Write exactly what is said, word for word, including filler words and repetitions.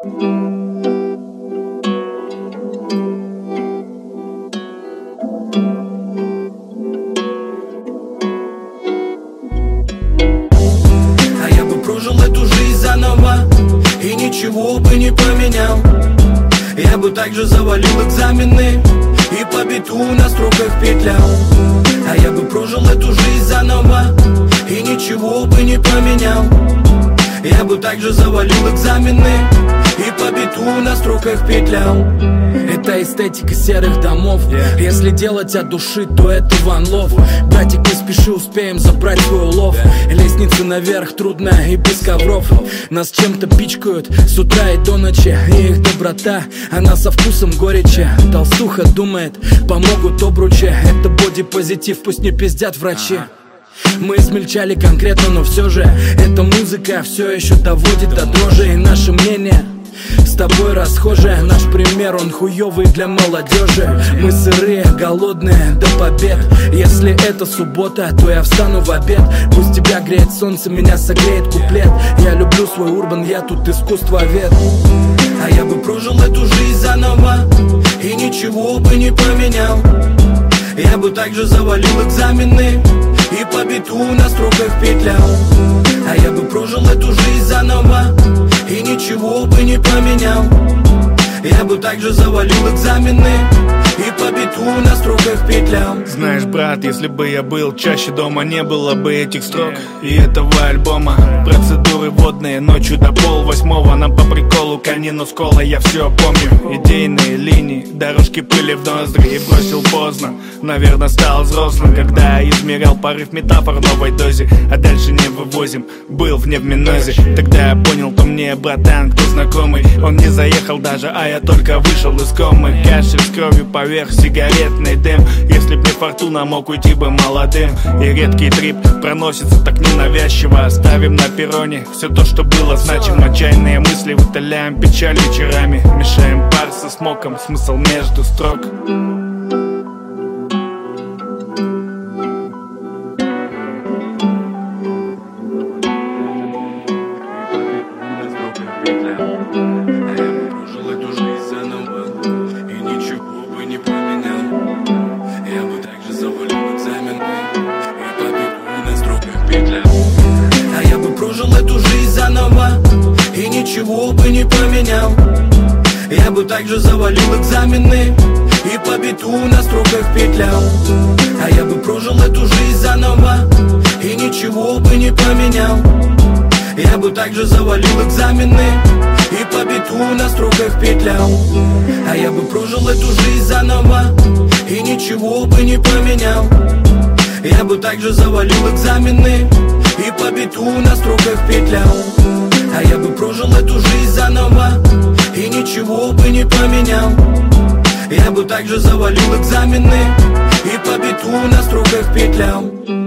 А я бы прожил эту жизнь заново и ничего бы не поменял. Я бы также завалил экзамены и по биту на строках петлял. А я бы прожил эту жизнь заново и ничего бы не поменял. Я бы также завалил экзамены и по биту на строках петлял. Это эстетика серых домов. Если делать от души, то это Ван Лов. Братик, не спеши, успеем забрать свой улов. Лестница наверх трудная и без ковров. Нас чем-то пичкают с утра и до ночи. И их доброта, она со вкусом горечи. Толстуха думает, помогут обручи. Это бодипозитив, пусть не пиздят врачи. Мы измельчали конкретно, но все же эта музыка все еще доводит до дрожи. И наше мнение с тобой расхожее. Наш пример, он хуёвый для молодежи. Мы сырые, голодные до побед. Если это суббота, то я встану в обед. Пусть тебя греет солнце, меня согреет куплет. Я люблю свой урбан, я тут искусствовед. А я бы прожил эту жизнь заново и ничего бы не поменял. Я бы также завалил экзамены и по биту на строках петлял. А я бы прожил эту жизнь заново и ничего бы не поменял. Я бы также завалил экзамены и по биту на строках петлял. Знаешь, брат, если бы я был чаще дома, не было бы этих строк и этого альбома. Процедуры водные ночью до пол восьмого. Нам по приколу конину с колой, я все помню. Идейные линии, дорожки пыли в ноздри. И бросил поздно, наверное, стал взрослым, когда измерял порыв метафор в новой дозе. А дальше не вывозим, был в невминозе. Тогда я понял, то мне братан, кто знакомый. Он не заехал даже, а я только вышел из комы. Кашель с кровью поверх сигаретный дым. Если б не фортуна, мог уйти бы молодым. И редкий трип проносится так ненавязчиво. Оставим на перроне все то, что было значимо. Отчаянные мысли выталяем печаль вечерами. Мешаем пар со смоком, смысл между строк. И ничего бы не поменял. Я бы также завалил экзамены и по биту на строках петлял. А я бы прожил эту жизнь заново и ничего бы не поменял. Я бы также завалил экзамены и по биту на строках петлял. А я бы прожил эту жизнь заново и ничего бы не поменял. Я бы также завалил экзамены и по биту на строках петлял. А я бы прожил эту жизнь заново и ничего бы не поменял. Я бы также завалил экзамены и по биту на строках петлял.